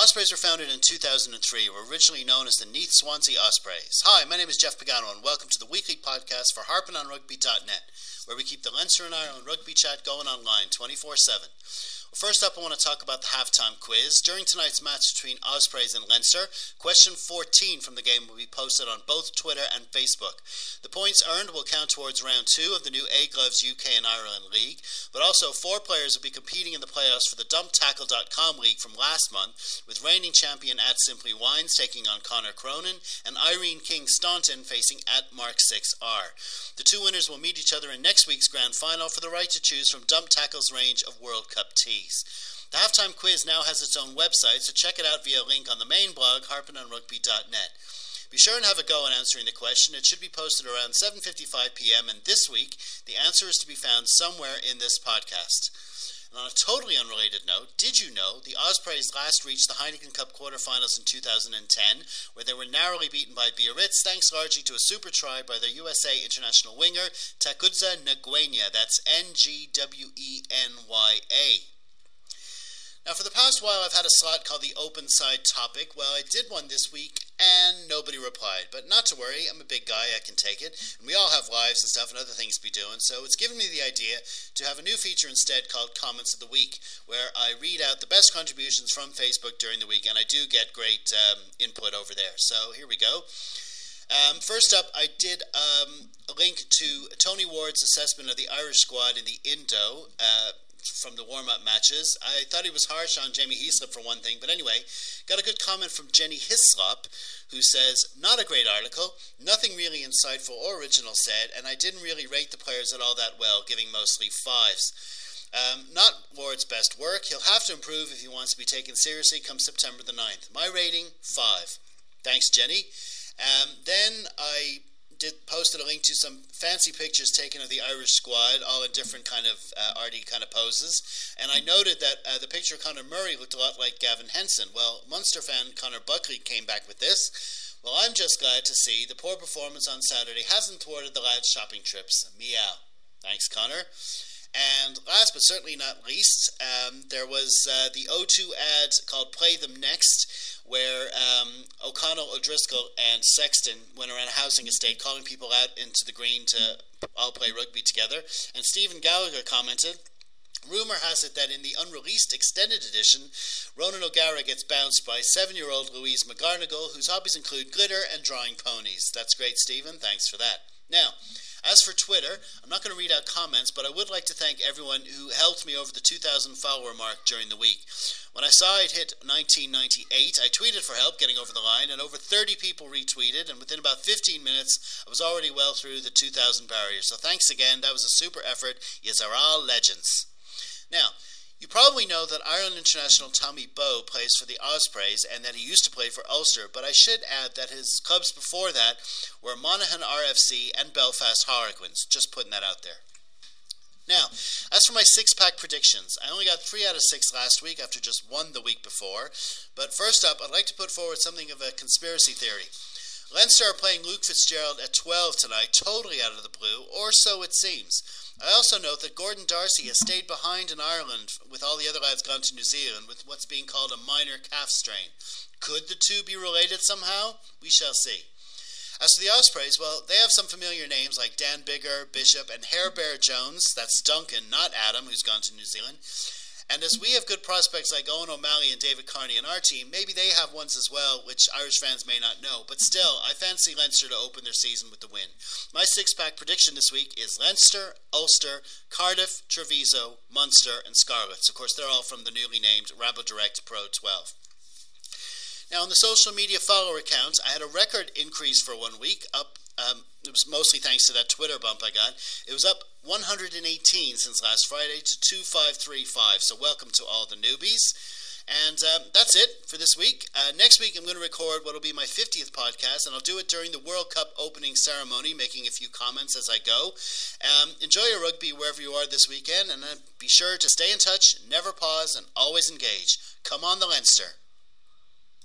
Ospreys were founded in 2003, were originally known as the Neath Swansea Ospreys. Hi, my name is Jeff Pagano, and welcome to the weekly podcast for harpinonrugby.net, where we keep the Leinster and Ireland rugby chat going online 24/7. First up, I want to talk about the halftime quiz. During tonight's match between Ospreys and Leinster, question 14 from the game will be posted on both Twitter and Facebook. The points earned will count towards round 2 of the new A-Gloves UK and Ireland League, but also 4 players will be competing in the playoffs for the DumpTackle.com League from last month, with reigning champion at Simply Wines taking on Connor Cronin and Irene King Staunton facing at Mark6R. The two winners will meet each other in next week's grand final for the right to choose from Dump Tackle's range of World Cup tees. The halftime quiz now has its own website, so check it out via a link on the main blog, harpinonrugby.net. Be sure and have a go in answering the question. It should be posted around 7:55 p.m. and this week, the answer is to be found somewhere in this podcast. And on a totally unrelated note, did you know the Ospreys last reached the Heineken Cup quarterfinals in 2010, where they were narrowly beaten by Biarritz, thanks largely to a super try by their USA international winger, Takudza Ngwenya. That's Ngwenya. Now, for the past while, I've had a slot called the Open Side Topic. Well, I did one this week, and nobody replied. But not to worry, I'm a big guy, I can take it. And we all have lives and stuff and other things to be doing, so it's given me the idea to have a new feature instead called Comments of the Week, where I read out the best contributions from Facebook during the week, and I do get great input over there. So here we go. First up, I did a link to Tony Ward's assessment of the Irish squad in the Indo from the warm-up matches. I thought he was harsh on Jamie Heaslip for one thing, but anyway, got a good comment from Jenny Hislop, who says, not a great article, nothing really insightful or original said, and I didn't really rate the players at all that well, giving mostly 5s. Not Ward's best work. He'll have to improve if he wants to be taken seriously come September the 9th. My rating, 5. Thanks, Jenny. Then I posted a link to some fancy pictures taken of the Irish squad, all in different kind of arty kind of poses, and I noted that the picture of Conor Murray looked a lot like Gavin Henson. Well, Munster fan Conor Buckley came back with this. Well, I'm just glad to see the poor performance on Saturday hasn't thwarted the lads' shopping trips. Meow. Thanks, Conor. And last but certainly not least, there was the O2 ad called Play Them Next, where O'Connell, O'Driscoll, and Sexton went around a housing estate calling people out into the green to all play rugby together. And Stephen Gallagher commented, rumor has it that in the unreleased extended edition, Ronan O'Gara gets bounced by 7-year-old Louise McGarnagle, whose hobbies include glitter and drawing ponies. That's great, Stephen. Thanks for that. Now, as for Twitter, I'm not going to read out comments, but I would like to thank everyone who helped me over the 2,000 follower mark during the week. When I saw it hit 1998, I tweeted for help getting over the line, and over 30 people retweeted, and within about 15 minutes, I was already well through the 2,000 barrier. So thanks again. That was a super effort. Yous are all legends. Now, you probably know that Ireland international Tommy Bowe plays for the Ospreys and that he used to play for Ulster, but I should add that his clubs before that were Monaghan RFC and Belfast Harlequins. Just putting that out there. Now, as for my 6-pack predictions, I only got 3 out of 6 last week after just 1 the week before, but first up, I'd like to put forward something of a conspiracy theory. Leinster are playing Luke Fitzgerald at 12 tonight, totally out of the blue, or so it seems. I also note that Gordon Darcy has stayed behind in Ireland with all the other lads gone to New Zealand with what's being called a minor calf strain. Could the two be related somehow? We shall see. As for the Ospreys, well, they have some familiar names like Dan Biggar, Bishop, and Hair Bear Jones. That's Duncan, not Adam, who's gone to New Zealand. And as we have good prospects like Owen O'Malley and David Carney in our team, maybe they have ones as well, which Irish fans may not know. But still, I fancy Leinster to open their season with the win. My 6-pack prediction this week is Leinster, Ulster, Cardiff, Treviso, Munster, and Scarlets. Of course, they're all from the newly named Rabodirect Pro 12. Now, on the social media follower accounts, I had a record increase for 1 week, up. It was mostly thanks to that Twitter bump I got. It was up 118 since last Friday to 2535. So welcome to all the newbies. And that's it for this week. Next week I'm going to record what will be my 50th podcast, and I'll do it during the World Cup opening ceremony, making a few comments as I go. Enjoy your rugby wherever you are this weekend, and be sure to stay in touch, never pause, and always engage. Come on the Leinster.